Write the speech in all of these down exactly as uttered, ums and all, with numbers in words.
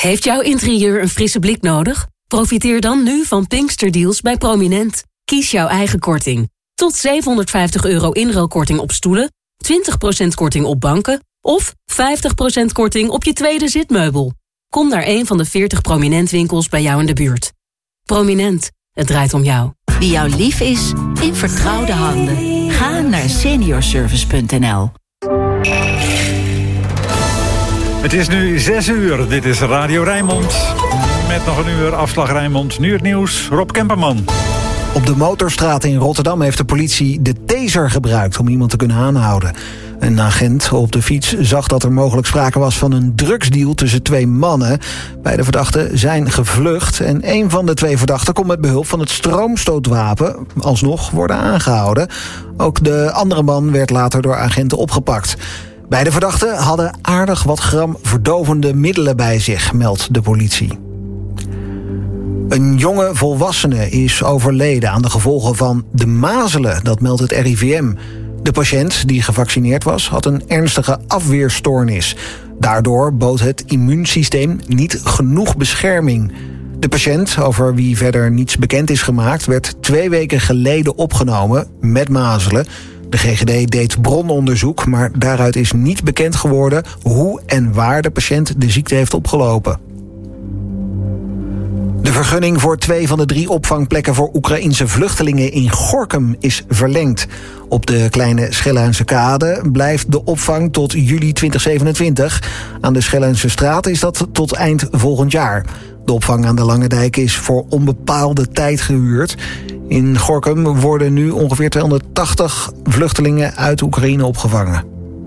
Heeft jouw interieur een frisse blik nodig? Profiteer dan nu van Pinksterdeals bij Prominent. Kies jouw eigen korting. Tot zevenhonderdvijftig euro inruilkorting op stoelen, twintig procent korting op banken of vijftig procent korting op je tweede zitmeubel. Kom naar een van de veertig Prominent winkels bij jou in de buurt. Prominent, het draait om jou. Wie jou lief is, in vertrouwde handen. Ga naar seniorservice punt n l. Het is nu zes uur. Dit is Radio Rijnmond. Met nog een uur afslag Rijnmond. Nu het nieuws. Rob Kemperman. Op de Motorstraat in Rotterdam heeft de politie de taser gebruikt om iemand te kunnen aanhouden. Een agent op de fiets zag dat er mogelijk sprake was van een drugsdeal tussen twee mannen. Beide verdachten zijn gevlucht en een van de twee verdachten kon met behulp van het stroomstootwapen alsnog worden aangehouden. Ook de andere man werd later door agenten opgepakt. Beide verdachten hadden aardig wat gram verdovende middelen bij zich, meldt de politie. Een jonge volwassene is overleden aan de gevolgen van de mazelen, dat meldt het R I V M. De patiënt, die gevaccineerd was, had een ernstige afweerstoornis. Daardoor bood het immuunsysteem niet genoeg bescherming. De patiënt, over wie verder niets bekend is gemaakt, werd twee weken geleden opgenomen met mazelen. De G G D deed brononderzoek, maar daaruit is niet bekend geworden hoe en waar de patiënt de ziekte heeft opgelopen. De vergunning voor twee van de drie opvangplekken voor Oekraïense vluchtelingen in Gorinchem is verlengd. Op de Kleine Schelluinse Kade blijft de opvang tot juli twintig zevenentwintig. Aan de Schelluinse Straat is dat tot eind volgend jaar. De opvang aan de Lange Dijk is voor onbepaalde tijd gehuurd. In Gorinchem worden nu ongeveer tweehonderdtachtig vluchtelingen uit Oekraïne opgevangen.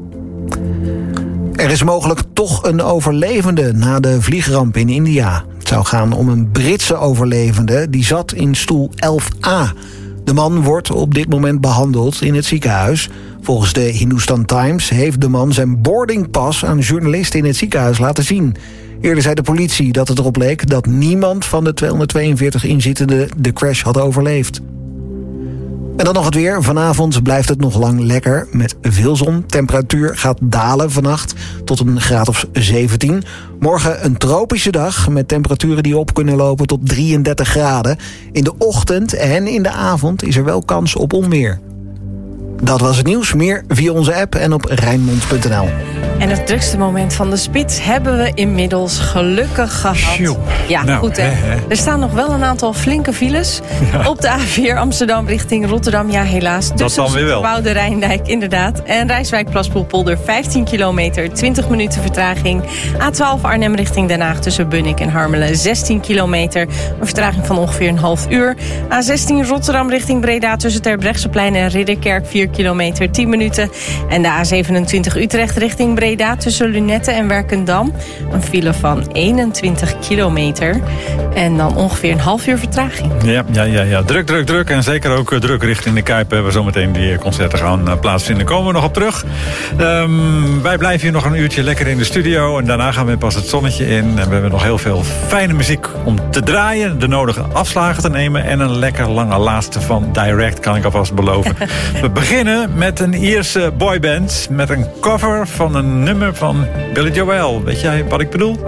Er is mogelijk toch een overlevende na de vliegramp in India. Het zou gaan om een Britse overlevende die zat in stoel elf A. De man wordt op dit moment behandeld in het ziekenhuis. Volgens de Hindustan Times heeft de man zijn boardingpas aan journalisten in het ziekenhuis laten zien. Eerder zei de politie dat het erop leek dat niemand van de tweehonderdtweeënveertig inzittenden de crash had overleefd. En dan nog het weer. Vanavond blijft het nog lang lekker met veel zon. Temperatuur gaat dalen vannacht tot een graad of zeventien. Morgen een tropische dag met temperaturen die op kunnen lopen tot drieëndertig graden. In de ochtend en in de avond is er wel kans op onweer. Dat was het nieuws. Meer via onze app en op Rijnmond punt n l. En het drukste moment van de spits hebben we inmiddels gelukkig gehad. Sjoe. Ja, nou, goed hè. hè, hè. Er staan nog wel een aantal flinke files. Ja. Op de A vier Amsterdam richting Rotterdam, ja helaas. Dat dan weer wel. Woude Rijndijk, inderdaad. En Rijswijk-Plaspoelpolder, vijftien kilometer, twintig minuten vertraging. A twaalf Arnhem richting Den Haag tussen Bunnik en Harmelen, zestien kilometer. Een vertraging van ongeveer een half uur. A zestien Rotterdam richting Breda tussen Terbrechtseplein en Ridderkerk, vier kilometer, tien minuten. En de A zevenentwintig Utrecht richting Breda tussen Lunette en Werkendam. Een file van eenentwintig kilometer. En dan ongeveer een half uur vertraging. Ja, ja, ja, ja. Druk, druk, druk. En zeker ook uh, druk richting de Kuip. Waar zometeen die concerten gaan uh, plaatsvinden. Komen we nog op terug. Um, wij blijven hier nog een uurtje lekker in de studio. En daarna gaan we pas het zonnetje in. En we hebben nog heel veel fijne muziek om te draaien. De nodige afslagen te nemen. En een lekker lange laatste van Direct, kan ik alvast beloven. We beginnen met een Ierse boyband. Met een cover van een nummer van Billy Joel. Weet jij wat ik bedoel?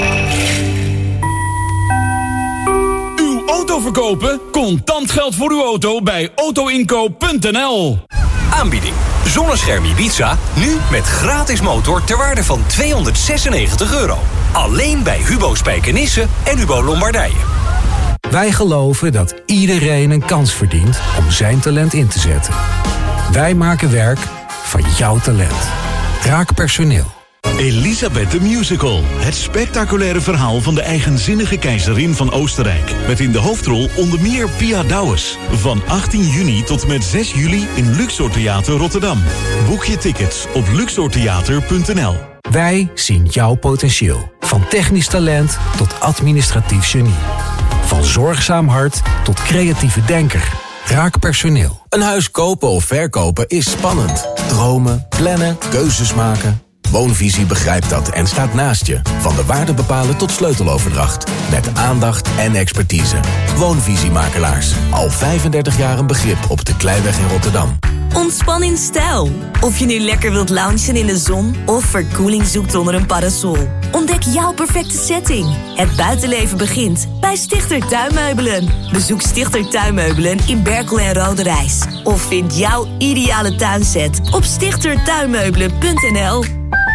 Uw auto verkopen? Contant geld voor uw auto bij autoinkoop punt n l. Aanbieding. Zonnescherm Ibiza, nu met gratis motor ter waarde van tweehonderdzesennegentig euro. Alleen bij Hubo Spijkenisse en Hubo Lombardije. Wij geloven dat iedereen een kans verdient om zijn talent in te zetten. Wij maken werk van jouw talent. Raak personeel. Elisabeth the Musical. Het spectaculaire verhaal van de eigenzinnige keizerin van Oostenrijk. Met in de hoofdrol onder meer Pia Douwes. Van achttien juni tot met zes juli in Luxor Theater Rotterdam. Boek je tickets op luxor theater punt n l. Wij zien jouw potentieel. Van technisch talent tot administratief genie. Van zorgzaam hart tot creatieve denker. Raak personeel. Een huis kopen of verkopen is spannend. Dromen, plannen, keuzes maken. Woonvisie begrijpt dat en staat naast je. Van de waarde bepalen tot sleuteloverdracht. Met aandacht en expertise. Woonvisiemakelaars. Al vijfendertig jaar een begrip op de Kleiweg in Rotterdam. Ontspan in stijl. Of je nu lekker wilt loungen in de zon of verkoeling zoekt onder een parasol. Ontdek jouw perfecte setting. Het buitenleven begint bij Stichter Tuinmeubelen. Bezoek Stichter Tuinmeubelen in Berkel en Roderijs. Of vind jouw ideale tuinset op stichter tuinmeubelen punt n l.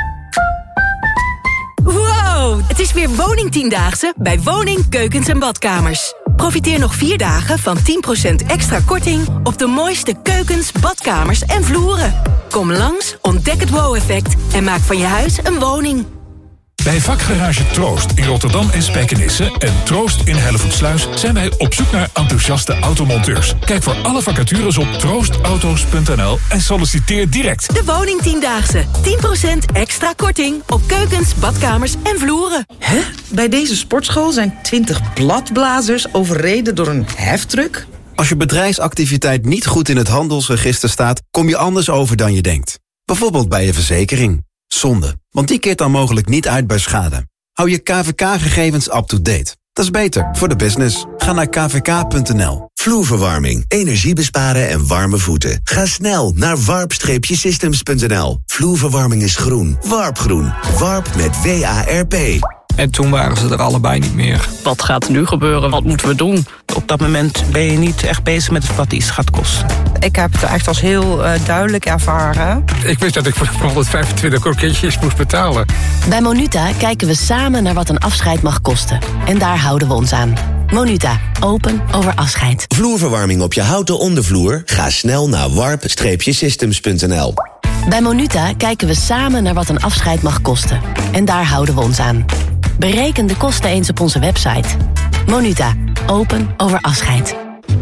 Wow, het is weer Woningtiendaagse bij Woning, Keukens en Badkamers. Profiteer nog vier dagen van tien procent extra korting op de mooiste keukens, badkamers en vloeren. Kom langs, ontdek het wow-effect en maak van je huis een woning. Bij vakgarage Troost in Rotterdam en Spijkenisse en Troost in Hellevoetsluis zijn wij op zoek naar enthousiaste automonteurs. Kijk voor alle vacatures op troostauto's punt n l en solliciteer direct. De Woningtiendaagse. tien procent extra korting op keukens, badkamers en vloeren. Hè? Bij deze sportschool zijn twintig bladblazers overreden door een heftruck? Als je bedrijfsactiviteit niet goed in het handelsregister staat, kom je anders over dan je denkt. Bijvoorbeeld bij je verzekering. Zonde, want die keert dan mogelijk niet uit bij schade. Hou je K V K-gegevens up-to-date. Dat is beter voor de business. Ga naar k v k punt n l. Vloerverwarming, energie besparen en warme voeten. Ga snel naar warp systems punt n l. Vloerverwarming is groen. Warpgroen. Warp met W A R P. En toen waren ze er allebei niet meer. Wat gaat er nu gebeuren? Wat moeten we doen? Op dat moment ben je niet echt bezig met wat iets gaat kosten. Ik heb het echt als heel uh, duidelijk ervaren. Ik wist dat ik voor honderdvijfentwintig kroketjes moest betalen. Bij Monuta kijken we samen naar wat een afscheid mag kosten. En daar houden we ons aan. Monuta, open over afscheid. Vloerverwarming op je houten ondervloer? Ga snel naar warp systems punt n l. Bij Monuta kijken we samen naar wat een afscheid mag kosten. En daar houden we ons aan. Bereken de kosten eens op onze website. Monuta, open over afscheid.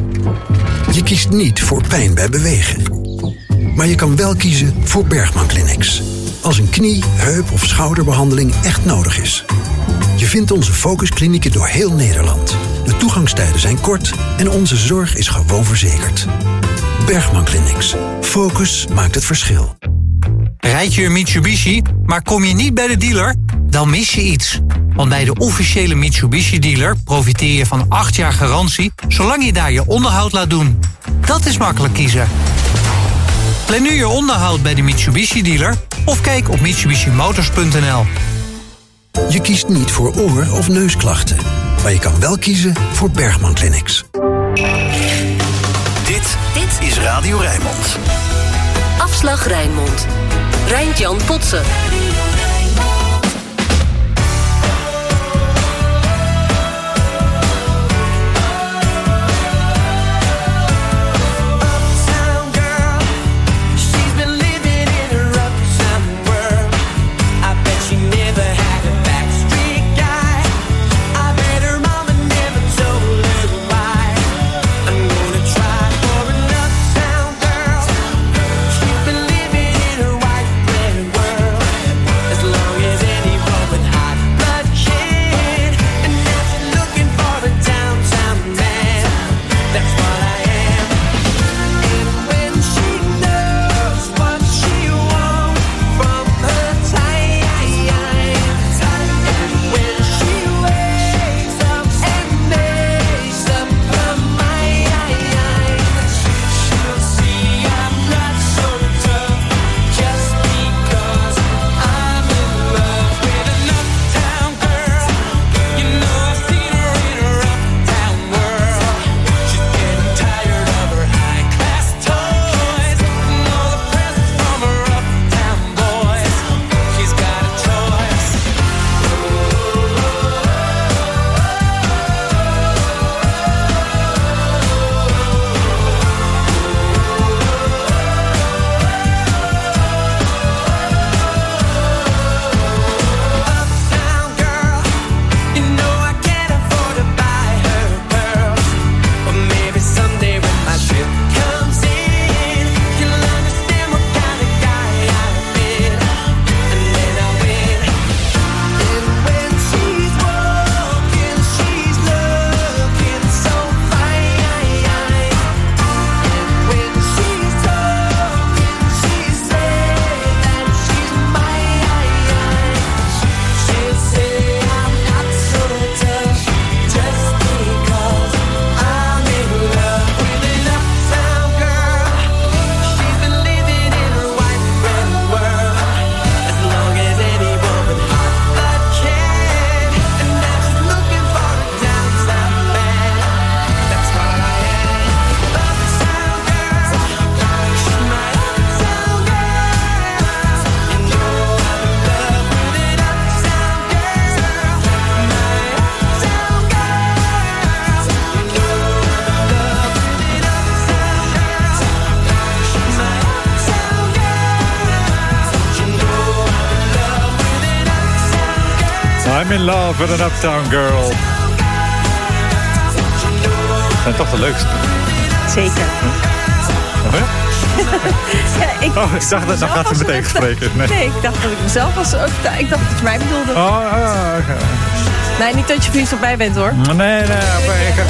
Je kiest niet voor pijn bij bewegen. Maar je kan wel kiezen voor Bergman Clinics. Als een knie, heup of schouderbehandeling echt nodig is. Je vindt onze focusklinieken door heel Nederland. De toegangstijden zijn kort en onze zorg is gewoon verzekerd. Bergman Clinics. Focus maakt het verschil. Rijd je een Mitsubishi, maar kom je niet bij de dealer? Dan mis je iets. Want bij de officiële Mitsubishi-dealer profiteer je van acht jaar garantie, zolang je daar je onderhoud laat doen. Dat is makkelijk kiezen. Plan nu je onderhoud bij de Mitsubishi-dealer of kijk op mitsubishi motors punt n l. Je kiest niet voor oor- of neusklachten. Maar je kan wel kiezen voor Bergman Clinics. Dit, dit is Radio Rijnmond. Afslag Rijnmond. Rijntjan Potsen. I'm in love with an Uptown Girl. Dat zijn toch de leukste. Zeker. Huh? Ja, ik, oh, ik dacht dat dan gaat ze meteen spreken. Nee. nee, ik dacht dat ik mezelf was. Ik dacht dat je mij bedoelde. Oh, uh, okay. Nee, niet dat je vriend op mij bent hoor. Nee, nee. nee ik...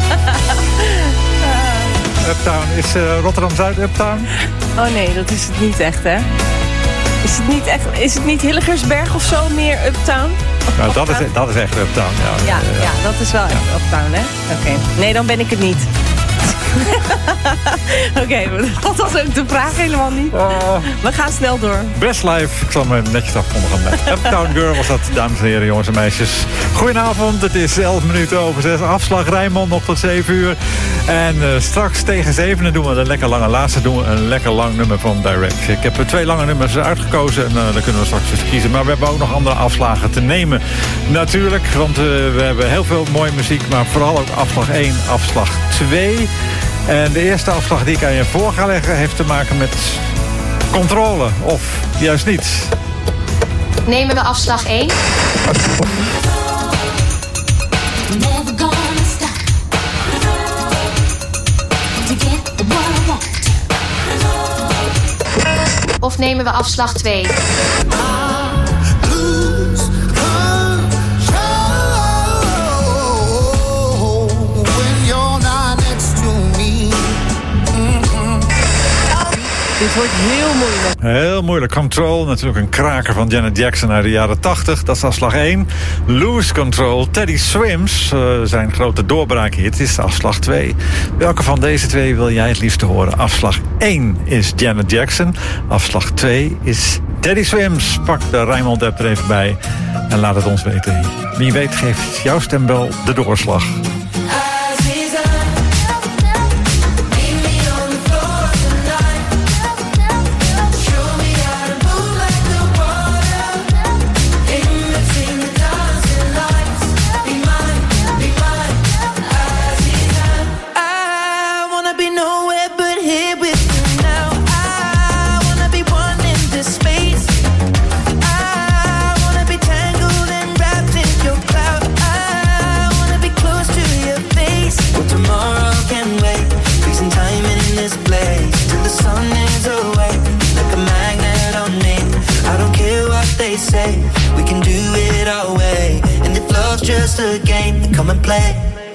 Uptown. Is uh, Rotterdam-Zuid Uptown? Oh nee, dat is het niet echt, hè? Is het niet echt? Is het niet Hillegersberg of zo meer Uptown? Nou, dat is, dat is echt Uptown, ja. Ja, ja, ja dat is wel echt ja. Uptown, hè? Oké. Okay. Nee, dan ben ik het niet. Oké, okay, dat was ook de vraag helemaal niet. Uh, We gaan snel door. Best Life, ik zal me netjes afkondigen met Uptown Girl was dat, dames en heren, jongens en meisjes. Goedenavond, het is elf minuten over zes. Afslag Rijnmond nog tot zeven uur. En uh, straks tegen zevenen doen we een lekker lange laatste, doen we een lekker lang nummer van Direct. Ik heb twee lange nummers uitgekozen en uh, dan kunnen we straks eens kiezen. Maar we hebben ook nog andere afslagen te nemen. Natuurlijk, want uh, we hebben heel veel mooie muziek, maar vooral ook afslag één, afslag twee. En de eerste afslag die ik aan je voor ga leggen heeft te maken met controle, of juist niet. Nemen we afslag één. Of nemen we afslag twee. Dit wordt heel moeilijk. Heel moeilijk. Control, natuurlijk een kraker van Janet Jackson uit de jaren tachtig. Dat is afslag één. Lose Control, Teddy Swims, uh, zijn grote doorbraak hier. Het is afslag twee. Welke van deze twee wil jij het liefst horen? Afslag één is Janet Jackson. Afslag twee is Teddy Swims. Pak de Rijnmond app er even bij en laat het ons weten. Wie weet geeft jouw stem wel de doorslag. We can do it our way, and if love's just a game, then come and play.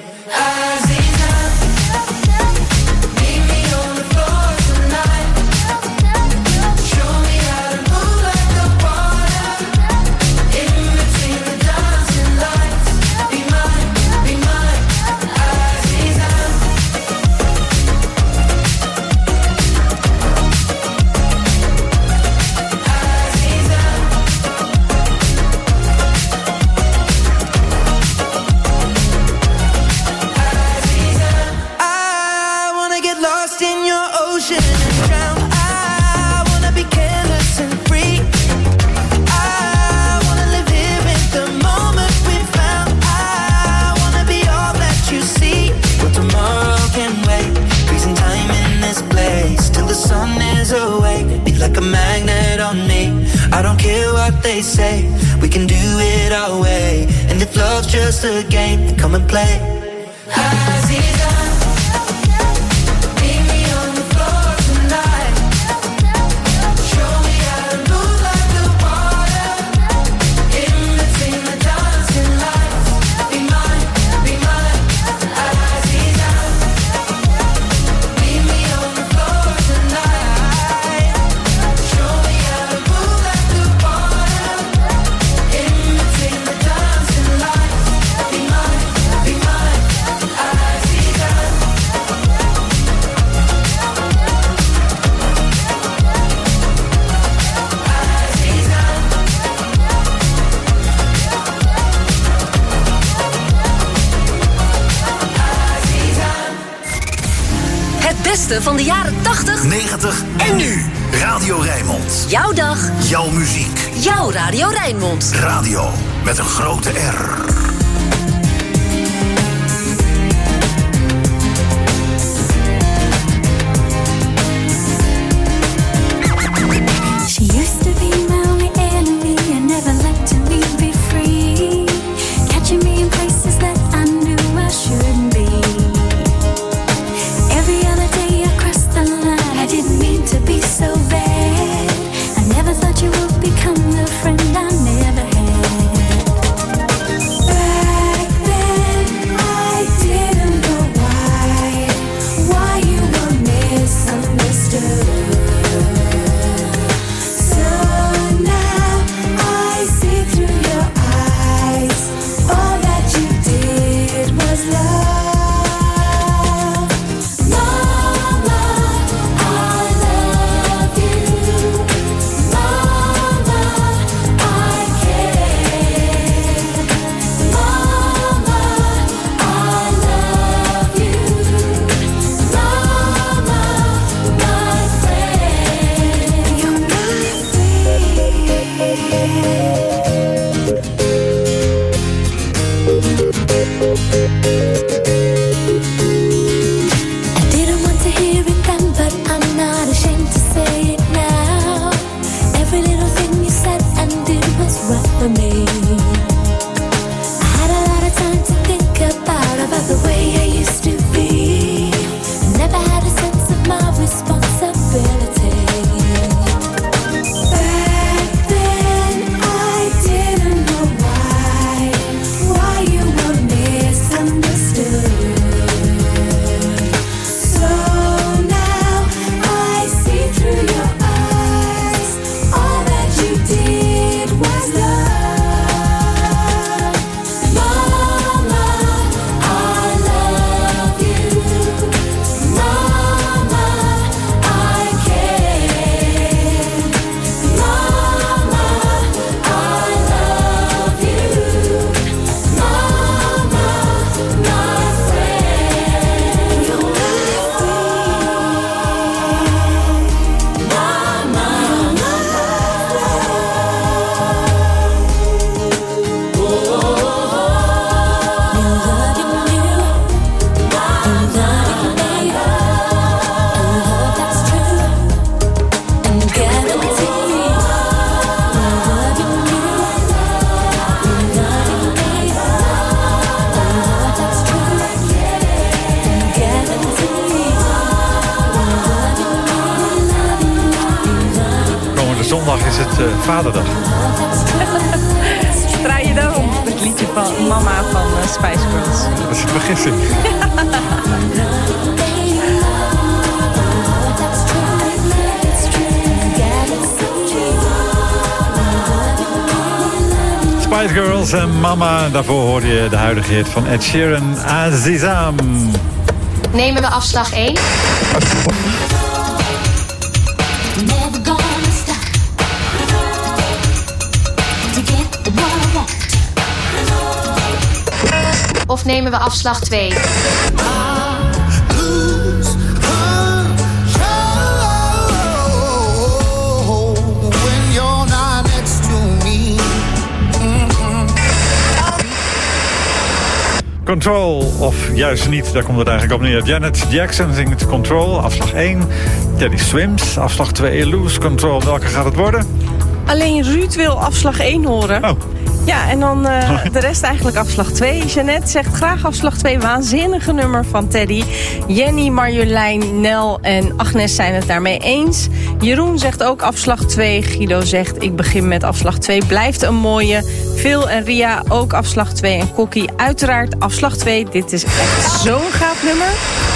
They say we can do it our way, and if love's just a game, then come and play. Van de jaren tachtig, negentig en nu. Radio Rijnmond. Jouw dag. Jouw muziek. Jouw Radio Rijnmond. Radio met een grote R. She used to be my only enemy and never let me be free. Vaderdag. Draai je daarom het liedje van Mama van uh, Spice Girls? Dat is een vergissing. Spice Girls en Mama. Daarvoor hoorde je de huidige hit van Ed Sheeran, Azizam. Nemen we afslag één? Of nemen we afslag twee? Control, of juist niet, daar komt het eigenlijk op neer. Janet Jackson zingt Control, afslag één. Teddy Swims, afslag twee. Lose Control, welke gaat het worden? Alleen Ruud wil afslag één horen. Oh. Ja, en dan uh, de rest eigenlijk afslag twee. Jeannette zegt graag afslag twee. Waanzinnige nummer van Teddy. Jenny, Marjolein, Nel en Agnes zijn het daarmee eens. Jeroen zegt ook afslag twee. Guido zegt ik begin met afslag twee. Blijft een mooie. Phil en Ria ook afslag twee. En Kokkie uiteraard afslag twee. Dit is echt zo'n gaaf nummer.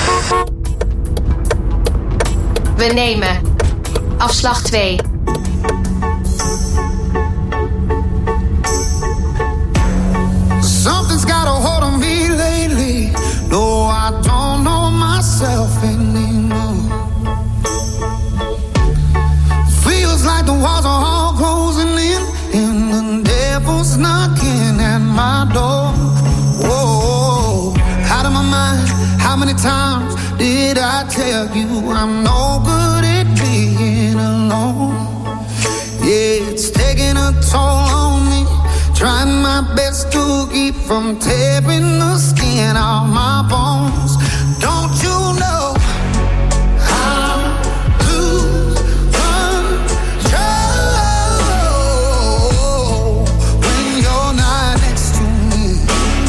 We nemen afslag twee. Something's got a hold on me lately. No, I don't know myself anymore. Feels like the walls are all closing in, and the devil's knocking at my door. Whoa, out of my mind. How many times did I tell you I'm no good at being alone? Yeah, it's taking a toll on me. Trying my best to keep from tearing the skin off my bones. Don't you know I lose control when you're not next to me?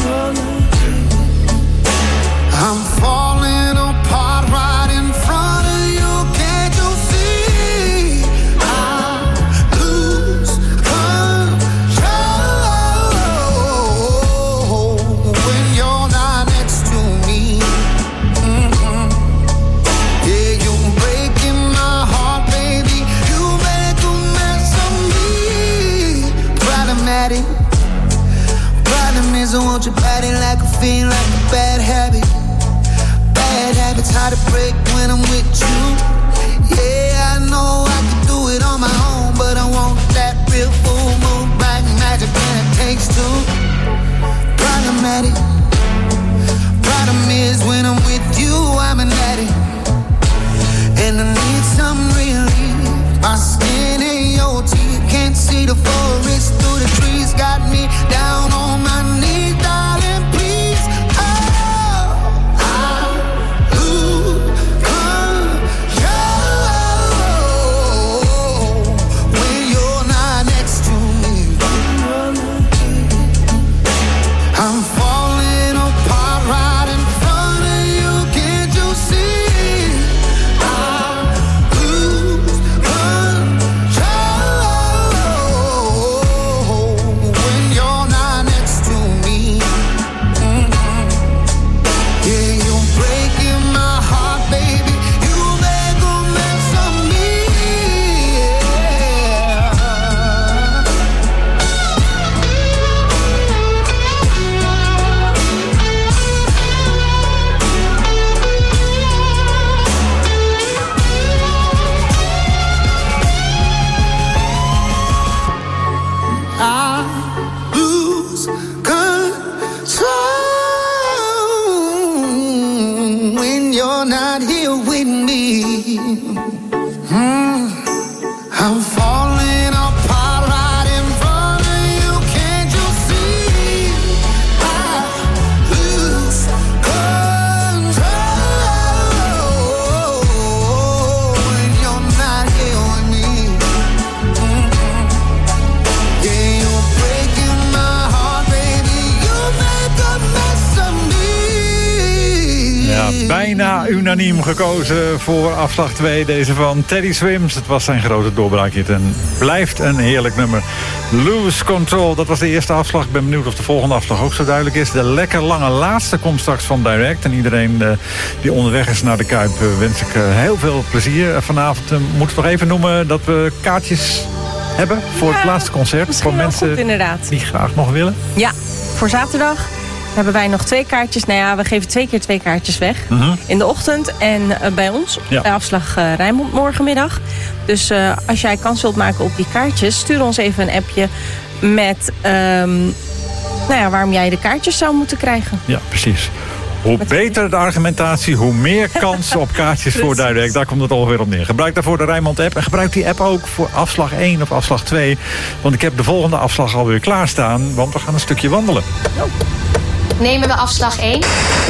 I'm falling apart right in front of you. Can't you see? I lose control. I want your body like a fiend, like a bad habit. Bad habits hard to break when I'm with you. Yeah, I know I can do it on my own, but I want that real full moon, black magic, and it takes two. Problematic. Problem is when I'm with you, I'm an addict, and I need some relief. My skin ain't your teeth, can't see the forest through the trees. Got me down on my knees, darling, please. Oh, I lose control when you're not next to me. I'm falling apart right in front of you. Can't you see? I lose control when you're not next to me. Bijna unaniem gekozen voor afslag twee. Deze van Teddy Swims. Het was zijn grote doorbraakhit en blijft een heerlijk nummer. Lose Control, dat was de eerste afslag. Ik ben benieuwd of de volgende afslag ook zo duidelijk is. De lekker lange laatste komt straks van Direct. En iedereen uh, die onderweg is naar de Kuip uh, wens ik uh, heel veel plezier. Uh, vanavond uh, moeten we nog even noemen dat we kaartjes hebben voor ja, het laatste concert. Voor mensen goed, inderdaad. Die graag nog willen. Ja, voor zaterdag hebben wij nog twee kaartjes. Nou ja, we geven twee keer twee kaartjes weg. Mm-hmm. In de ochtend en uh, bij ons. Ja. De afslag uh, Rijnmond morgenmiddag. Dus uh, als jij kans wilt maken op die kaartjes, stuur ons even een appje met Um, nou ja, waarom jij de kaartjes zou moeten krijgen. Ja, precies. Hoe beter de argumentatie, hoe meer kans op kaartjes voor Direct. Daar komt het ongeveer op neer. Gebruik daarvoor de Rijnmond app. En gebruik die app ook voor afslag één of afslag twee. Want ik heb de volgende afslag alweer klaarstaan. Want we gaan een stukje wandelen. Oh. Nemen we afslag één?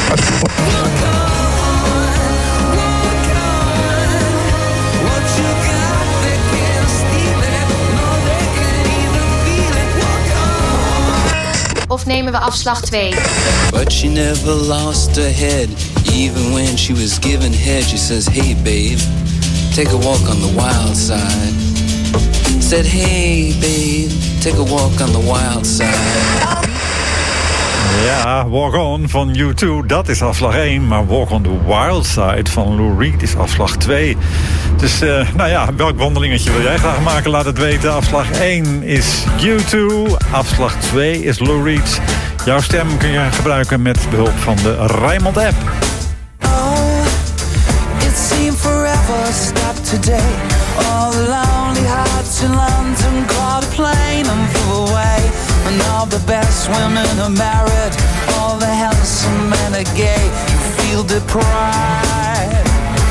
Of nemen we afslag twee? But she never lost her head. Even when she was given head, she says, hey babe, take a walk on the wild side. Said, hey babe, take a walk on the wild side. Ja, Walk On van U twee, dat is afslag één. Maar Walk on the Wild Side van Lou Reed is afslag twee. Dus, uh, nou ja, welk wandelingetje wil jij graag maken? Laat het weten. Afslag één is U twee. Afslag twee is Lou Reed. Jouw stem kun je gebruiken met behulp van de Rijnmond app. Oh, it seemed forever stopped today. All the lonely hearts in London caught a plane and flew away. And all the best women are married, all the handsome men are gay. You feel deprived.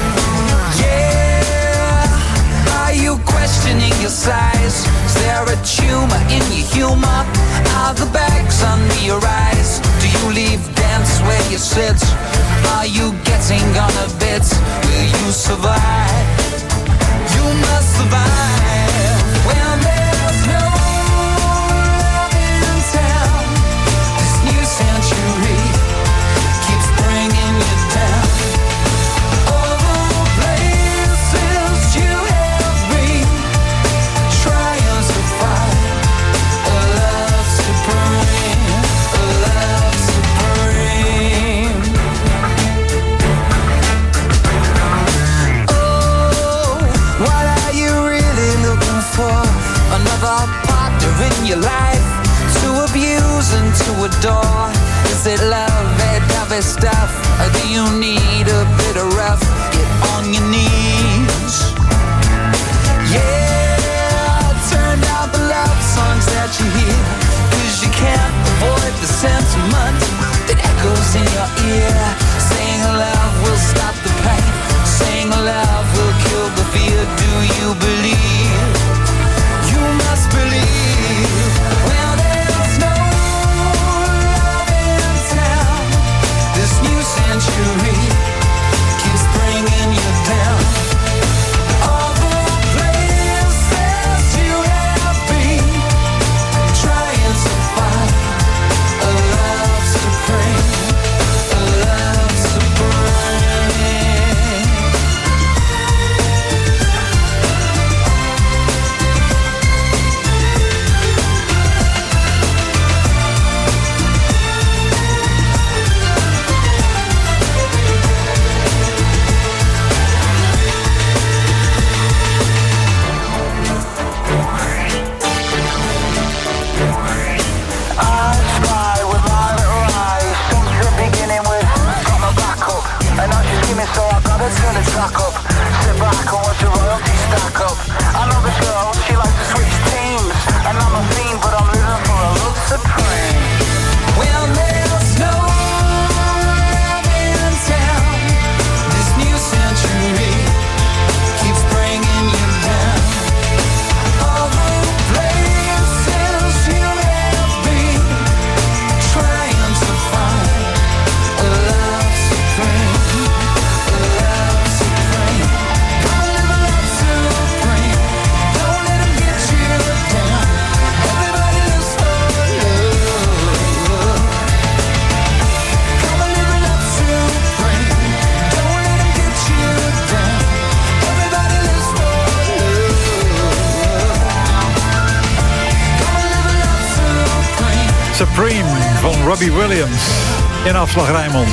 Yeah, are you questioning your size? Is there a tumor in your humor? Are the bags under your eyes? Do you leave dance where you sit? Are you getting on a bit? Will you survive? You must survive when there's no love in town. This new century keeps bringing you down. All the places you have been, trying to find a love supreme, a love supreme. Oh, what are you really looking for? Another partner in your life to abuse and to adore? Is it love, that heavy stuff? Or do you need a bit of rough? Get on your knees. Yeah, turn down the love songs that you hear, 'cause you can't avoid the sentiment that echoes in your ear. Saying love will stop the pain, saying love will kill the fear. Do you believe? You must believe. Well, there's no love in town. This new century keeps bringing you down. All the places you have been, trying to find a van Robbie Williams in afslag Rijnmond.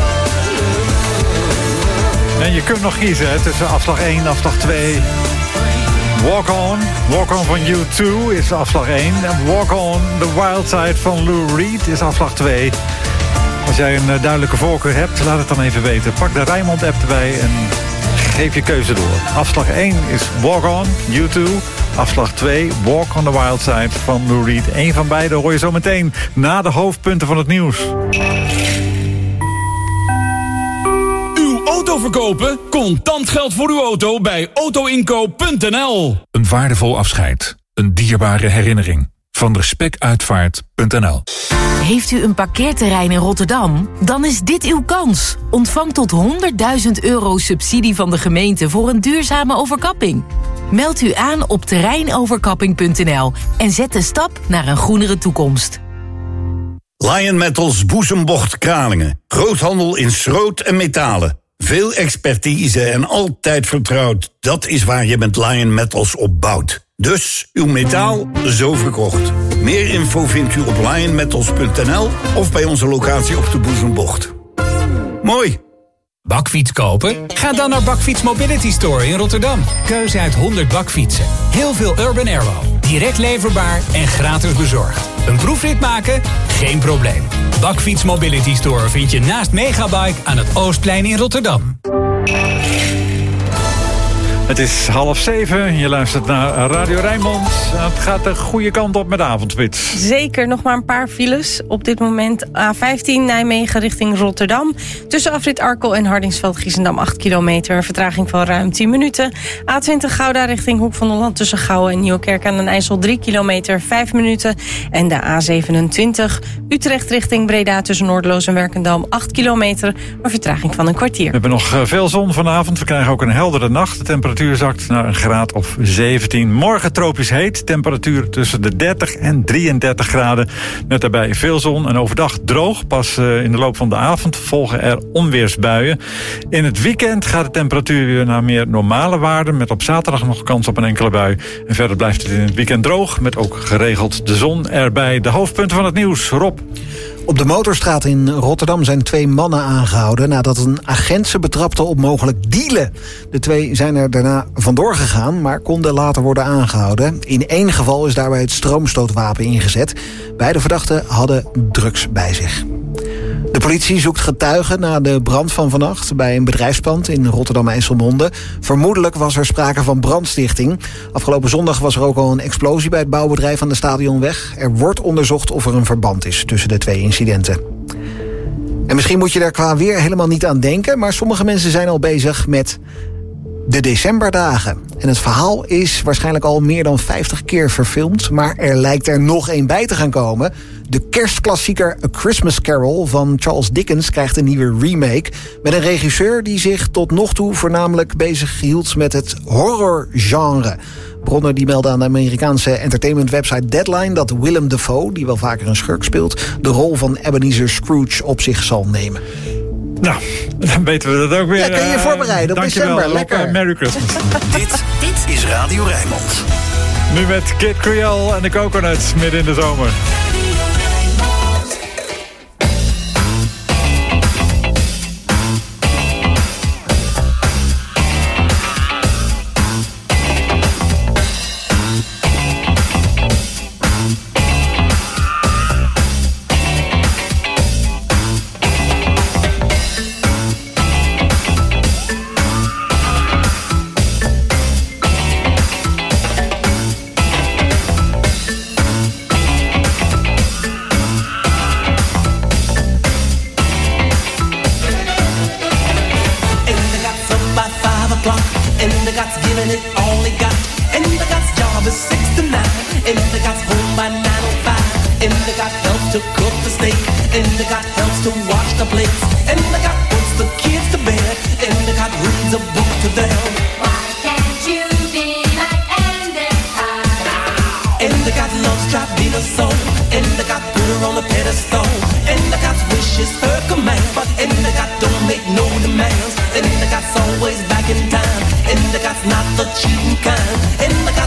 En je kunt nog kiezen hè, tussen afslag één en afslag twee. Walk On, Walk On van U twee is afslag één. En Walk On, The Wild Side van Lou Reed is afslag twee. Als jij een uh, duidelijke voorkeur hebt, laat het dan even weten. Pak de Rijnmond-app erbij en geef je keuze door. Afslag één is Walk On, U twee. Afslag twee, Walk On The Wild Side van Lou Reed. Eén van beide hoor je zo meteen na de hoofdpunten van het nieuws. Auto verkopen? Contant geld voor uw auto bij autoinkoop punt n l. Een waardevol afscheid. Een dierbare herinnering. Van respectuitvaart punt n l. Heeft u een parkeerterrein in Rotterdam? Dan is dit uw kans. Ontvang tot honderdduizend euro subsidie van de gemeente voor een duurzame overkapping. Meld u aan op terreinoverkapping punt n l en zet de stap naar een groenere toekomst. Lion Metals Boezembocht Kralingen. Groothandel in schroot en metalen. Veel expertise en altijd vertrouwd. Dat is waar je met Lion Metals op bouwt. Dus uw metaal zo verkocht. Meer info vindt u op lion metals punt n l of bij onze locatie op de Boezembocht. Mooi. Bakfiets kopen? Ga dan naar Bakfiets Mobility Store in Rotterdam. Keuze uit honderd bakfietsen. Heel veel Urban Airwell. Direct leverbaar en gratis bezorgd. Een proefrit maken? Geen probleem. Bakfiets Mobility Store vind je naast Megabike aan het Oostplein in Rotterdam. Het is half zeven, je luistert naar Radio Rijnmond. Het gaat de goede kant op met de avondspits. Zeker, nog maar een paar files. Op dit moment A vijftien Nijmegen richting Rotterdam. Tussen afrit Arkel en Hardingsveld-Giessendam acht kilometer. Vertraging van ruim tien minuten. A twintig Gouda richting Hoek van Holland tussen Gouwen en Nieuwkerk aan den IJssel drie kilometer, vijf minuten. En de A zevenentwintig Utrecht richting Breda tussen Noordloos en Werkendam acht kilometer. Een vertraging van een kwartier. We hebben nog veel zon vanavond. We krijgen ook een heldere nacht. De temperatuur zakt naar een graad of zeventien. Morgen tropisch heet. Temperatuur tussen de dertig en drieëndertig graden. Met daarbij veel zon en overdag droog. Pas uh, in de loop van de avond volgen er onweersbuien. In het weekend gaat de temperatuur weer naar meer normale waarden. Met op zaterdag nog kans op een enkele bui. En verder blijft het in het weekend droog. Met ook geregeld de zon erbij. De hoofdpunten van het nieuws. Rob. Op de Motorstraat in Rotterdam zijn twee mannen aangehouden nadat een agent ze betrapte op mogelijk dealen. De twee zijn er daarna vandoor gegaan, maar konden later worden aangehouden. In één geval is daarbij het stroomstootwapen ingezet. Beide verdachten hadden drugs bij zich. De politie zoekt getuigen na de brand van vannacht bij een bedrijfspand in Rotterdam-IJsselmonde. Vermoedelijk was er sprake van brandstichting. Afgelopen zondag was er ook al een explosie bij het bouwbedrijf aan de Stadionweg. Er wordt onderzocht of er een verband is tussen de twee incidenten. En misschien moet je daar qua weer helemaal niet aan denken, maar sommige mensen zijn al bezig met de decemberdagen. En het verhaal is waarschijnlijk al meer dan vijftig keer verfilmd, maar er lijkt er nog één bij te gaan komen. De kerstklassieker A Christmas Carol van Charles Dickens krijgt een nieuwe remake met een regisseur die zich tot nog toe voornamelijk bezig hield met het horrorgenre. Bronnen die melden aan de Amerikaanse entertainment-website Deadline dat Willem Dafoe, die wel vaker een schurk speelt, de rol van Ebenezer Scrooge op zich zal nemen. Nou, dan weten we dat ook weer. Ja, kan je je voorbereiden op december. Lekker. Op, uh, Merry Christmas. Dit, dit is Radio Rijnmond. Nu met Kid Creole en de Coconuts midden in de zomer.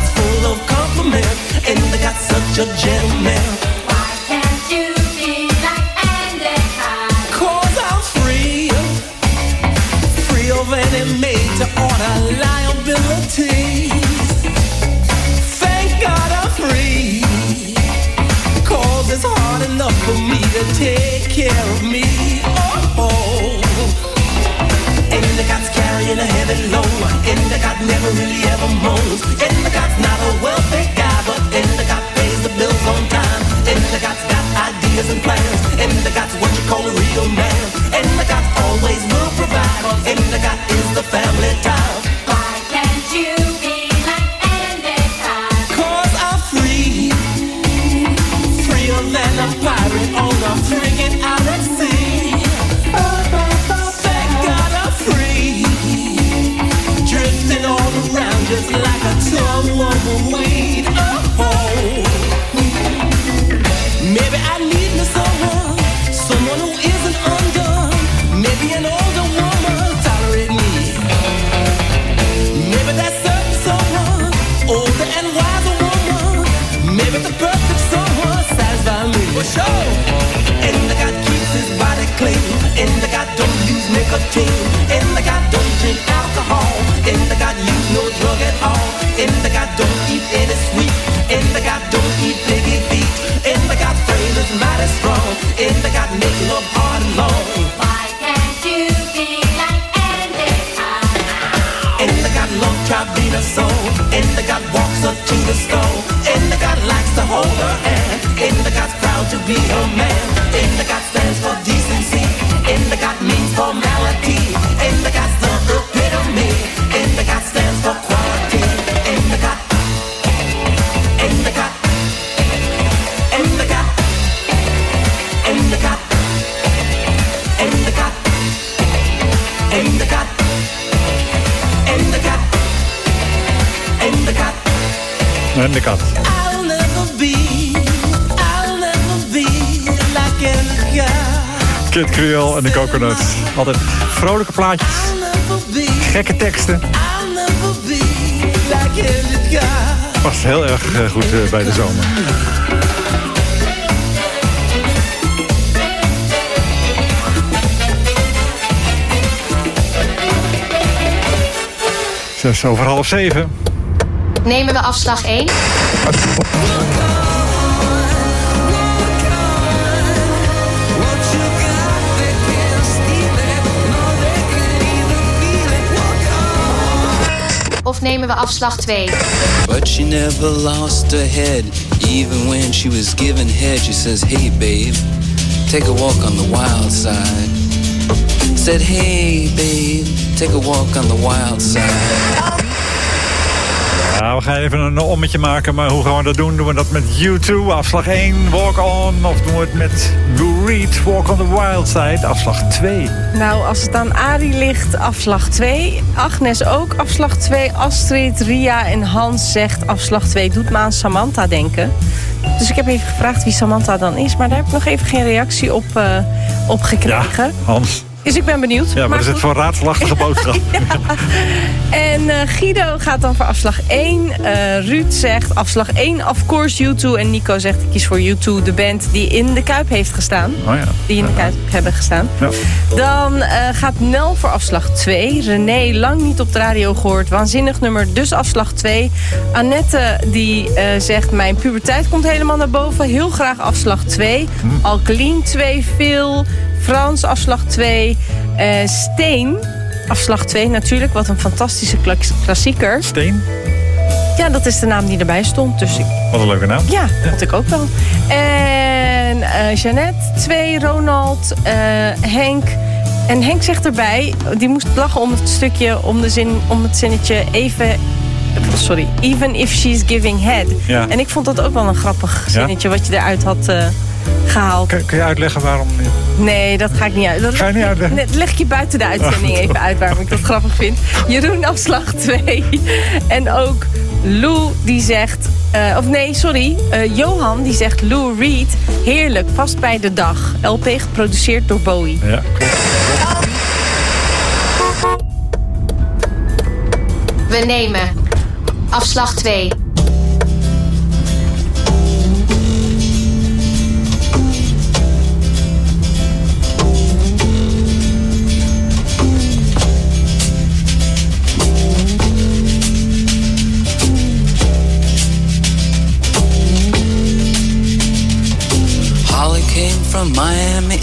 Such a gentleman. Why can't you be like care of me. Oh, oh. Endicott's carrying a heavy load. Endicott never really ever moans. Endicott's not a wealthy guy, but Endicott pays the bills on time. Endicott's got ideas and plans. Endicott's what you call a real man. Endicott always will provide. Endicott is the family time. Why can't you be like Endicott? 'Cause I'm free, freer than a pirate on a frigate out at sea. Thank God I'm free, drifting all around just like a tumbleweed. Oh, oh. Maybe I need me someone, someone who isn't undone. Maybe an older woman tolerate me. Maybe that certain someone, older and wiser woman. Maybe the perfect someone satisfy me. For sure. Endicott keeps his body clean. Endicott don't use nicotine. Endicott don't drink alcohol. Endicott use no drug at all. Endicott don't eat any sweet. Endicott don't eat piggy feet. Endicott frame is mighty strong. Endicott make love hard and long. Why can't you be like Endicott? Endicott love Tribina soul. Endicott walks up to the stove. Endicott likes to hold her hand. Endicott's proud to be her man. Endicott stands for decency. Endicott means formality. Endicott's the epitome. Endicott stands for quality. Endicott. Endicott. Endicott. Endicott. Endicott. Endicott. Endicott. Endicott. Endicott. I'll never be, I'll never be like Endicott. Kid Creole en de Coconuts. Altijd vrolijke plaatjes. Gekke teksten. I'll never be like Endicott. Past heel erg uh, goed uh, bij de zomer. Zes over half zeven. Nemen we afslag één? Of nemen we afslag twee? But she never lost her head. Even when she was given head, she says, hey babe, take a walk on the wild side. Said, hey babe, take a walk on the wild side. Ja, we gaan even een ommetje maken, maar hoe gaan we dat doen? Doen we dat met U twee, afslag één, Walk On? Of doen we het met Lou Reed, Walk on the Wild Side, afslag twee? Nou, als het aan Arie ligt, afslag twee. Agnes ook, afslag twee. Astrid, Ria en Hans zegt afslag twee. Doet me aan Samantha denken. Dus ik heb even gevraagd wie Samantha dan is. Maar daar heb ik nog even geen reactie op, uh, op gekregen. Ja, Hans. Dus ik ben benieuwd. Ja, maar, maar dat is het voor raadselachtige boodschap. Ja. En uh, Guido gaat dan voor afslag één. Uh, Ruud zegt afslag één, of course U twee. En Nico zegt ik kies voor U twee, de band die in de Kuip heeft gestaan. Oh ja. Die in de Kuip hebben gestaan. Ja. Dan uh, gaat Nel voor afslag twee. René, lang niet op de radio gehoord. Waanzinnig nummer, dus afslag twee. Annette die uh, zegt mijn puberteit komt helemaal naar boven. Heel graag afslag twee. Hm. Alkaline twee, Phil. Frans, afslag twee. Uh, Steen, afslag twee natuurlijk. Wat een fantastische klassieker. Steen? Ja, dat is de naam die erbij stond. Dus ik... Wat een leuke naam. Ja, vond ik ook wel. En uh, Jeannette, twee. Ronald, uh, Henk. En Henk zegt erbij, die moest lachen om het stukje, om, de zin, om het zinnetje even... Sorry, even if she's giving head. Ja. En ik vond dat ook wel een grappig zinnetje, ja? Wat je eruit had uh, gehaald. Kun, kun je uitleggen waarom? Nee, dat ga ik niet uit. Dat ga je niet uitleggen? Nee, leg ik je buiten de uitzending even uit waarom ik dat grappig vind. Jeroen, afslag twee. En ook Lou, die zegt... Uh, of nee, sorry. Uh, Johan, die zegt Lou Reed. Heerlijk, past bij de dag. L P geproduceerd door Bowie. Ja, klopt. We nemen afslag twee. Holly came from Miami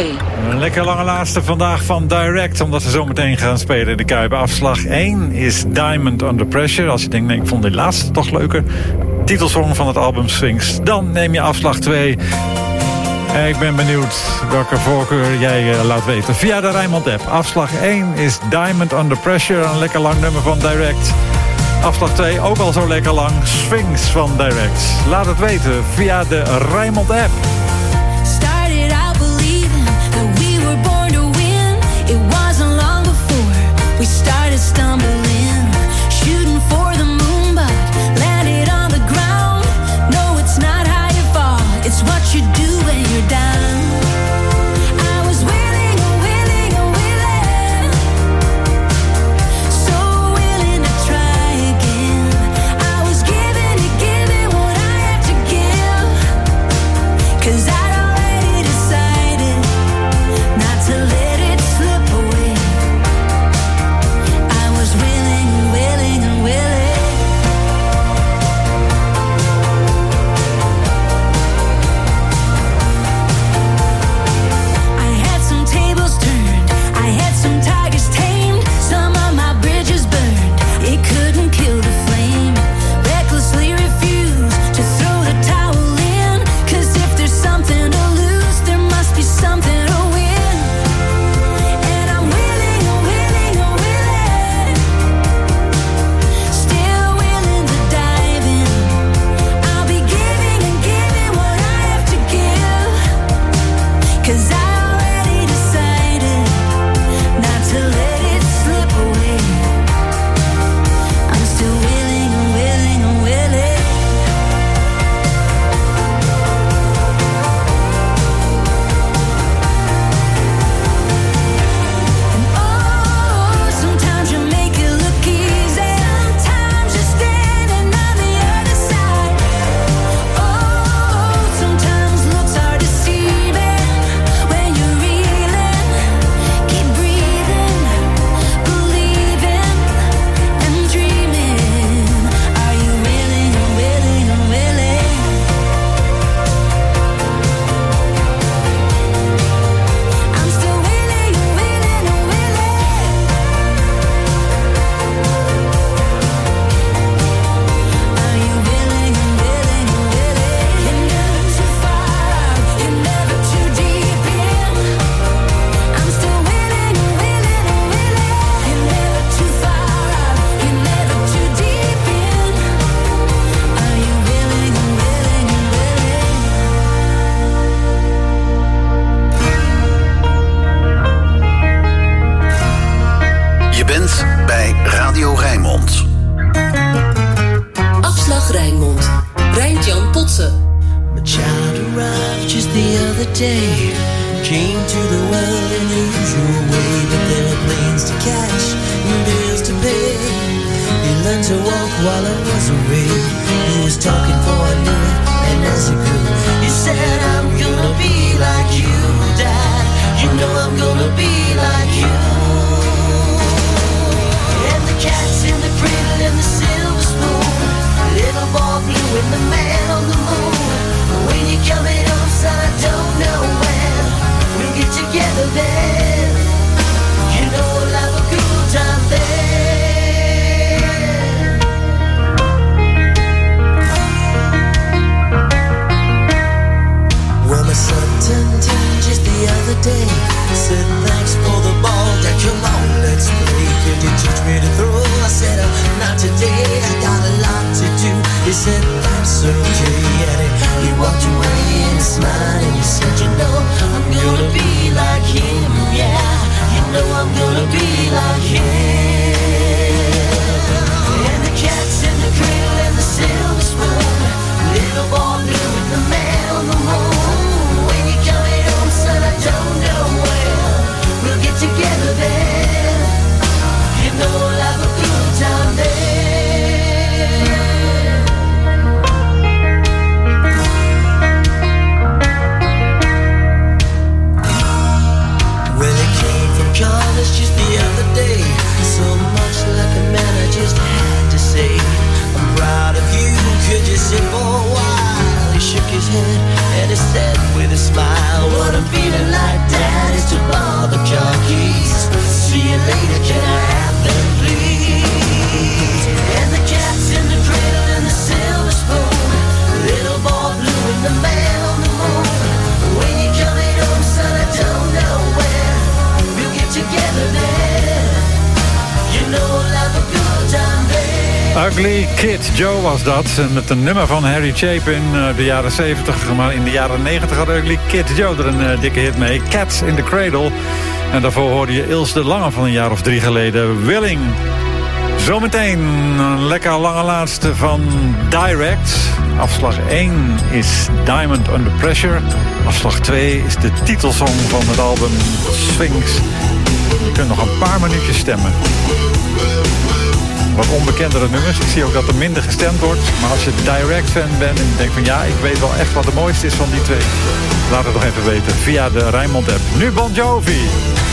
twee. Een lekker lange laatste vandaag van Direct, omdat ze zo meteen gaan spelen in de Kuip. Afslag één is Diamond Under Pressure. Als je denkt, nee, ik vond die laatste toch leuker. Titelsong van het album Sphinx. Dan neem je afslag twee. Ik ben benieuwd welke voorkeur jij uh, laat weten via de Rijnmond app. Afslag één is Diamond Under Pressure, een lekker lang nummer van Direct. Afslag twee ook al zo lekker lang, Sphinx van Direct. Laat het weten via de Rijnmond app. Started out believing that we were born to win. It wasn't long before we started stumbling, shooting for the moon but landed on the ground. No, it's not how you fall, it's what you do when you're down. I was willing, willing, willing, so willing to try again. I was giving and giving what I had to give, 'cause I'd already decided not to let it slip away. I was willing, willing, willing. I had some tables turned, I had some tigers tamed, some of my bridges burned. It couldn't kill the flame. Recklessly refused to throw the towel in, 'cause if there's something to lose, there must be something to win. And I'm willing, willing, willing, still willing to dive in. I'll be giving and giving what I have to give, 'cause I already decided not to let it slip away. I'm still willing, willing, willing. And oh, sometimes you make it look easy, sometimes you're standing on the other side. Oh, sometimes looks are deceiving when you're reeling. Keep breathing, believing, and dreaming. Are you willing, willing, willing? I'm still willing, willing, willing. Are you willing, willing, willing? You're never too far out, you're never too deep in. I'm still willing, willing, willing. You're never too far out, you're never too deep in. Are you willing, willing, willing? Je bent bij Radio Rijnmond. Afslag Rijnmond. Rijnt-Jan Potsen. My child arrived just the other day. Came to the world in the usual way, but there were planes to catch and bills to pay. He learned to walk while I was away. He was talking for I knew it, and as he grew, he said, I'm gonna be like you, Dad. You know I'm gonna be like you. And the cat's in the cradle and the silver spoon, little boy blue and the man on the moon. When you coming home, son, I don't know when we'll get together then. You know we'll have a good time then. Well, my son turned ten just the other day. Said thanks for the ball, Dad, come on, let's play. Can you teach me to throw? I said, uh, not today, I got a lot to do. He said, that's okay, and he, he walked away and he smiled and he said, you know, I'm gonna be like him, yeah. You know I'm gonna be like him. And the cat's in the cradle and the silver spoon, little boy blue and the man on the moon. When you coming home, son, I don't know when we'll get together then. You know we'll have a good time then. Well, he came from college just the other Ugly Kid Joe was dat. Met een nummer van Harry Chapin in uh, de jaren zeventig. Maar in de jaren negentig had Ugly Kid Joe er een uh, dikke hit mee. Cats in the Cradle. En daarvoor hoorde je Ilse de Lange van een jaar of drie geleden. Willing. Zometeen een lekker lange laatste van Direct. Afslag één is Diamond Under Pressure. Afslag twee is de titelsong van het album Sphinx. Je kunt nog een paar minuutjes stemmen. Wat onbekendere nummers. Ik zie ook dat er minder gestemd wordt. Maar als je Direct-fan bent en je denkt van ja, ik weet wel echt wat de mooiste is van die twee. Laat het nog even weten via de Rijnmond-app. Nu Bon Jovi.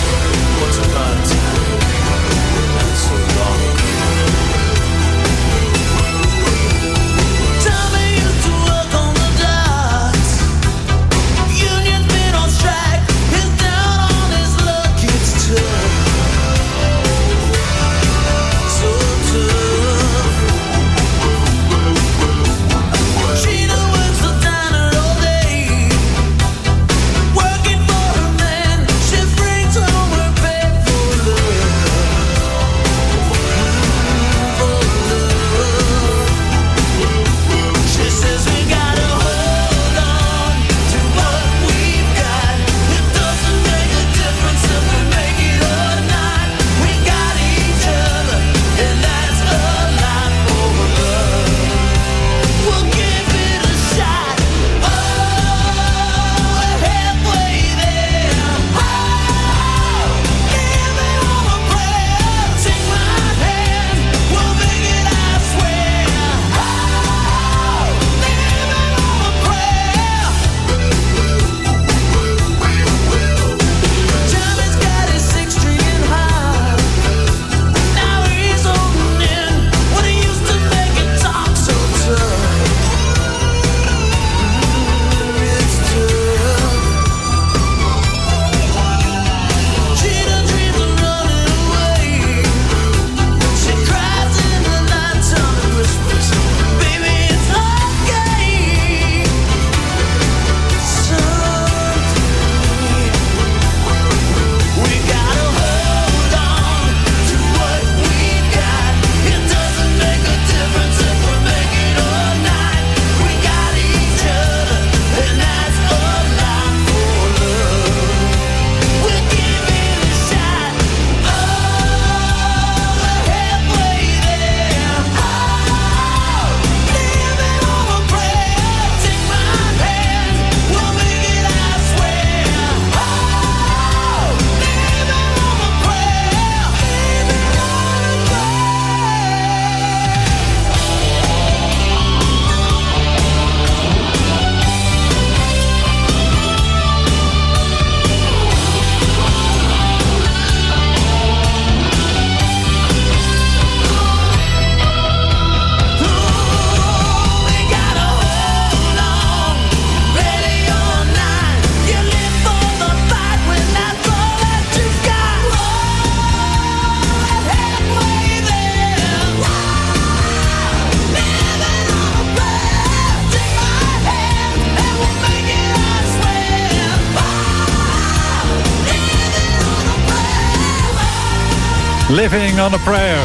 Living on a Prayer.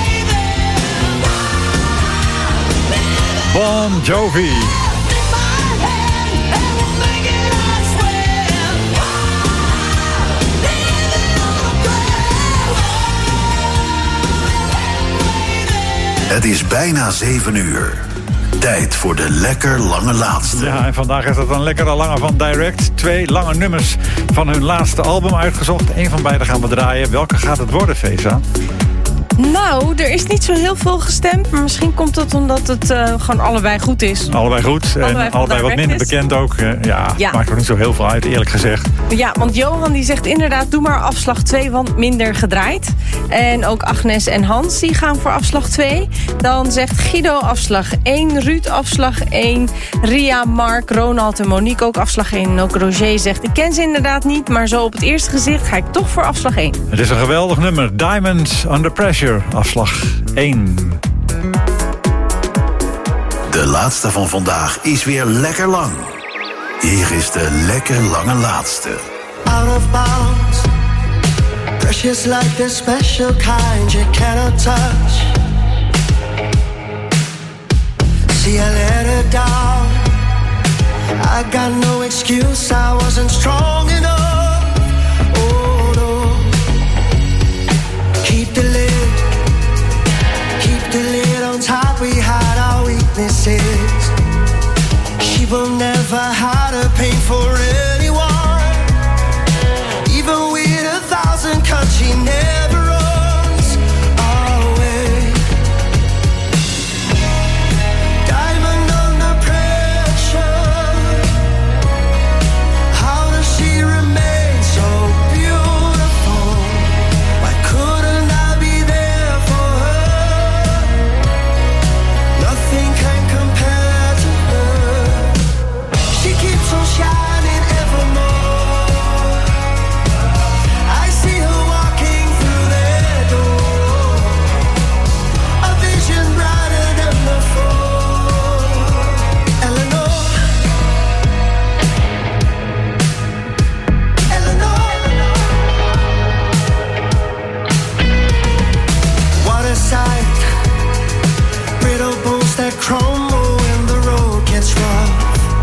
Bon Jovi. Het is bijna zeven uur. Tijd voor de lekker lange laatste. Ja, en vandaag is het een lekkere lange van Direct. Twee lange nummers van hun laatste album uitgezocht. Eén van beide gaan we draaien. Welke gaat het worden, Feza? Nou, er is niet zo heel veel gestemd. Maar misschien komt het omdat het uh, gewoon allebei goed is. Allebei goed. Allebei en allebei wat minder is. bekend ook. Uh, ja, ja, maakt er niet zo heel veel uit, eerlijk gezegd. Ja, want Johan die zegt inderdaad, doe maar afslag twee, want minder gedraaid. En ook Agnes en Hans die gaan voor afslag twee. Dan zegt Guido afslag één, Ruud afslag één, Ria, Mark, Ronald en Monique ook afslag één. En ook Roger zegt, ik ken ze inderdaad niet, maar zo op het eerste gezicht ga ik toch voor afslag één. Het is een geweldig nummer. Diamonds Under Pressure, afslag één. De laatste van vandaag is weer lekker lang. Hier is de lekker lange laatste. Out of bounds, precious like the special kind you cannot touch. I got no excuse, I wasn't strong enough. Oh no. Keep the lid, keep the lid on top. We hide our weaknesses. She will never hide her pain for anyone. Even with a thousand cuts, she never runs away. Diamond under pressure. How does she remain so beautiful? Why couldn't I be there for her? Nothing can compare to her. She keeps on shining evermore. I see her walking through their door. A vision brighter than before. Eleanor, Eleanor. What a sight. Brittle bones that crumble when the road gets rough.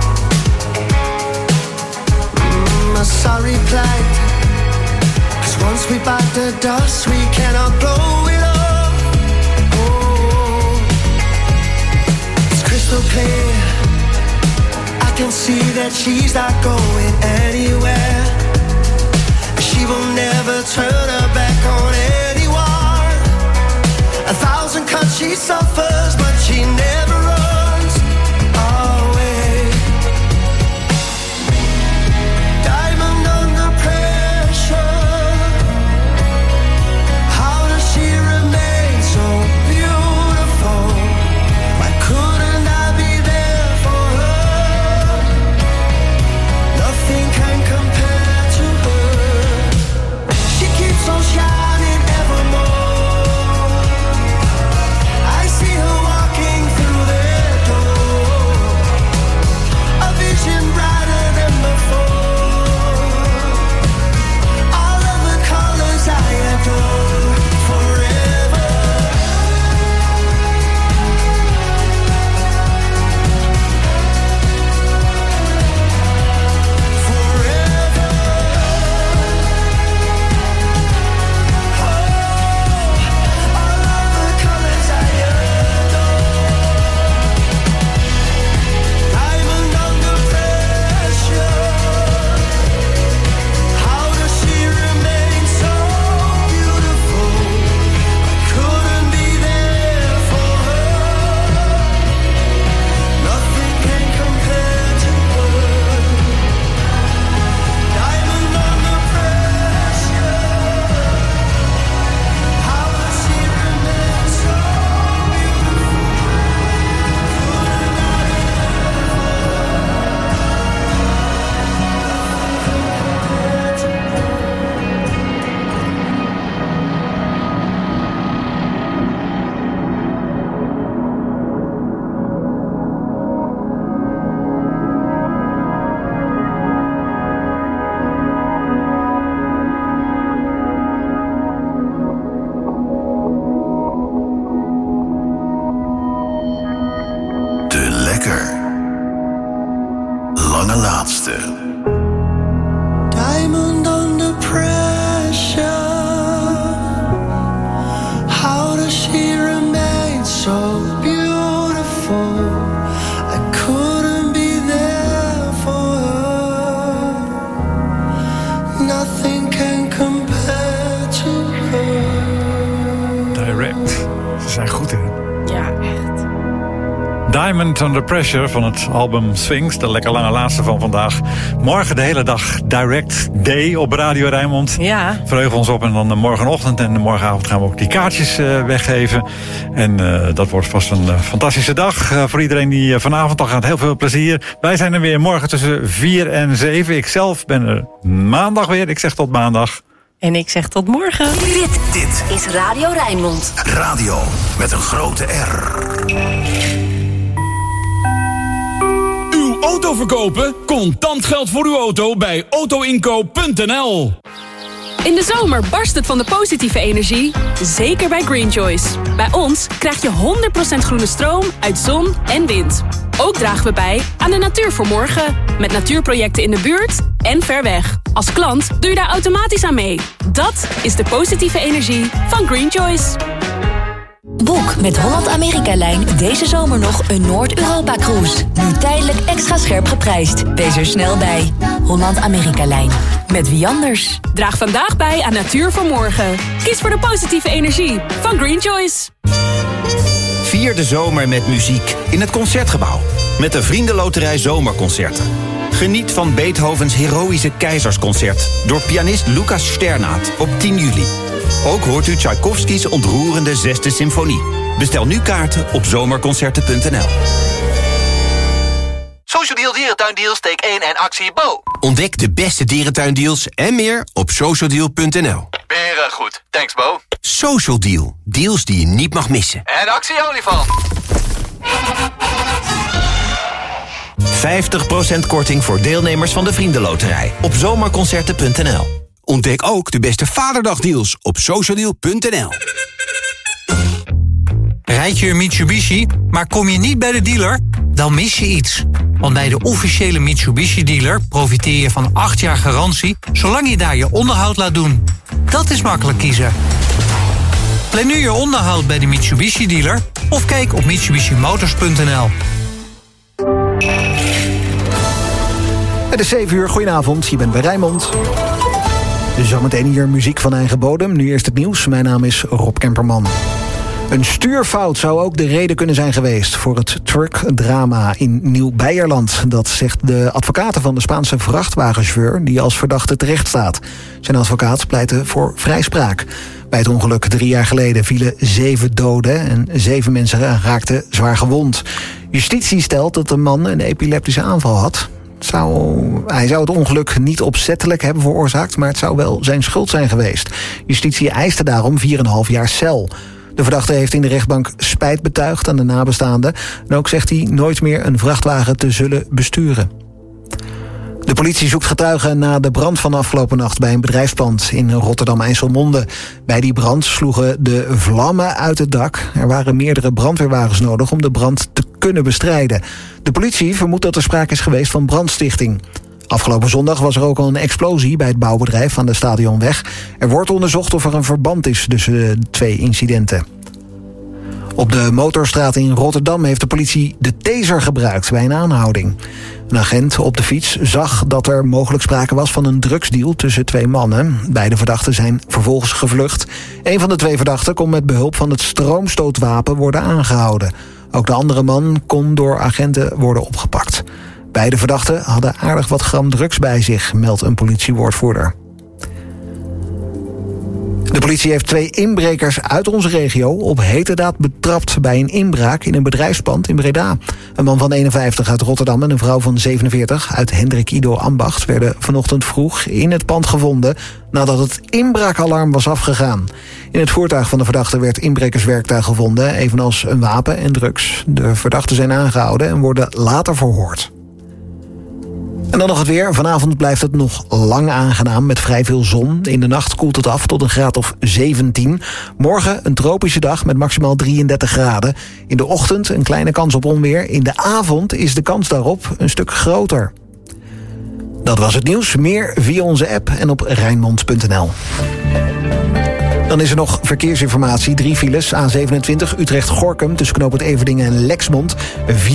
Mm, a sorry plight. Cause once we bite the dust, we cannot blow it up. Oh, it's crystal clear. I can see that she's not going anywhere. She will never turn her back on anyone. A thousand cuts she suffers, but she never runs away. Diamond under pressure. How does she remain so beautiful? Why couldn't I be there for her? Nothing can compare to her. She keeps on shining evermore. I see her walking through their door. A vision brighter than before. All of the colors I adore forever. Forever. All of the colors I adore. Diamond under pressure. How does she remain so beautiful? I couldn't be there for her. Nothing can compare to her. Diamond under pressure. How does she remain so beautiful? De lekker lange laatste. Diamond under pressure. How does she remain so beautiful? I couldn't be there for her. Nothing can compare to her. Direct. Ze zijn goed in. Ja, echt. Diamond Under Pressure van het album Sphinx. De lekker lange laatste van vandaag. Morgen de hele dag Direct Day op Radio Rijnmond. Ja. Verheugen ons op en dan de morgenochtend en de morgenavond gaan we ook die kaartjes uh, weggeven. En uh, dat wordt vast een uh, fantastische dag. Uh, voor iedereen die uh, vanavond al gaat, heel veel plezier. Wij zijn er weer morgen tussen vier en zeven. Ik zelf ben er maandag weer. Ik zeg tot maandag. En ik zeg tot morgen. Dit, dit is Radio Rijnmond. Radio met een grote R. Uw auto verkopen? Contant geld voor uw auto bij auto inkoop punt n l. In de zomer barst het van de positieve energie, zeker bij Green Choice. Bij ons krijg je honderd procent groene stroom uit zon en wind. Ook dragen we bij aan de Natuur voor Morgen. Met natuurprojecten in de buurt en ver weg. Als klant doe je daar automatisch aan mee. Dat is de positieve energie van Green Choice. Boek met Holland-Amerika-lijn deze zomer nog een Noord-Europa-cruise. Nu tijdelijk extra scherp geprijsd. Wees er snel bij. Holland-Amerika-lijn. Met wie anders? Draag vandaag bij aan Natuur voor Morgen. Kies voor de positieve energie van Green Choice. Vier de zomer met muziek in het Concertgebouw. Met de Vriendenloterij Zomerconcerten. Geniet van Beethovens Heroïsche Keizersconcert door pianist Lucas Sternaat op tien juli. Ook hoort u Tchaikovskys ontroerende zesde symfonie. Bestel nu kaarten op zomerconcerten punt n l. Social Deal Dierentuindeals, steek één en actie Bo. Ontdek de beste dierentuindeals en meer op social deal punt n l. Beren goed, thanks Bo. Social Deal, deals die je niet mag missen. En actie olifant. vijftig procent korting voor deelnemers van de Vriendenloterij op zomerconcerten punt n l. Ontdek ook de beste Vaderdagdeals op social deal punt n l. Rijd je een Mitsubishi, maar kom je niet bij de dealer? Dan mis je iets. Want bij de officiële Mitsubishi-dealer profiteer je van acht jaar garantie... zolang je daar je onderhoud laat doen. Dat is makkelijk kiezen. Plan nu je onderhoud bij de Mitsubishi-dealer... of kijk op mitsubishi motors punt n l. Het is zeven uur, goedenavond, je bent bij Rijnmond. Zometeen hier muziek van eigen bodem. Nu eerst het nieuws. Mijn naam is Rob Kemperman. Een stuurfout zou ook de reden kunnen zijn geweest voor het truckdrama in Nieuw-Beierland. Dat zegt de advocaat van de Spaanse vrachtwagenchauffeur die als verdachte terecht staat. Zijn advocaat pleitte voor vrijspraak. Bij het ongeluk drie jaar geleden vielen zeven doden en zeven mensen raakten zwaar gewond. Justitie stelt dat de man een epileptische aanval had. Zou, hij zou het ongeluk niet opzettelijk hebben veroorzaakt, maar het zou wel zijn schuld zijn geweest. Justitie eiste daarom vier komma vijf jaar cel. De verdachte heeft in de rechtbank spijt betuigd aan de nabestaanden. En ook zegt hij nooit meer een vrachtwagen te zullen besturen. De politie zoekt getuigen na de brand van afgelopen nacht bij een bedrijfspand in Rotterdam-IJsselmonde. Bij die brand sloegen de vlammen uit het dak. Er waren meerdere brandweerwagens nodig om de brand te kunnen bestrijden. De politie vermoedt dat er sprake is geweest van brandstichting. Afgelopen zondag was er ook al een explosie bij het bouwbedrijf aan de Stadionweg. Er wordt onderzocht of er een verband is tussen de twee incidenten. Op de Motorstraat in Rotterdam heeft de politie de taser gebruikt bij een aanhouding. Een agent op de fiets zag dat er mogelijk sprake was van een drugsdeal tussen twee mannen. Beide verdachten zijn vervolgens gevlucht. Een van de twee verdachten kon met behulp van het stroomstootwapen worden aangehouden. Ook de andere man kon door agenten worden opgepakt. Beide verdachten hadden aardig wat gram drugs bij zich, meldt een politiewoordvoerder. De politie heeft twee inbrekers uit onze regio op heterdaad betrapt bij een inbraak in een bedrijfspand in Breda. Een man van eenenvijftig uit Rotterdam en een vrouw van zevenenveertig uit Hendrik Ido Ambacht werden vanochtend vroeg in het pand gevonden nadat het inbraakalarm was afgegaan. In het voertuig van de verdachte werd inbrekerswerktuig gevonden, evenals een wapen en drugs. De verdachten zijn aangehouden en worden later verhoord. En dan nog het weer. Vanavond blijft het nog lang aangenaam met vrij veel zon. In de nacht koelt het af tot een graad of zeventien. Morgen een tropische dag met maximaal drieëndertig graden. In de ochtend een kleine kans op onweer. In de avond is de kans daarop een stuk groter. Dat was het nieuws. Meer via onze app en op rijnmond punt n l. Dan is er nog verkeersinformatie. Drie files. A zevenentwintig Utrecht-Gorinchem tussen knooppunt Everdingen en Lexmond.